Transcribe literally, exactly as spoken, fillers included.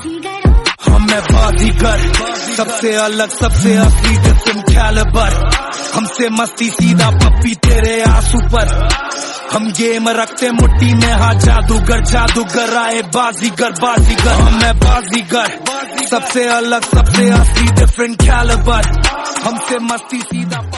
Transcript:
हम मैं बाजीगर, सबसे अलग सबसे असली डिफरेंट कैलिबर। हमसे मस्ती सीधा पप्पी तेरे आंसू पर। हम गेम रखते मुट्ठी में, हाँ जादूगर जादूगर आए बाजीगर बाजीगर। हम मैं बाजीगर, सबसे अलग सबसे असली डिफरेंट कैलिबर। हमसे मस्ती सीधा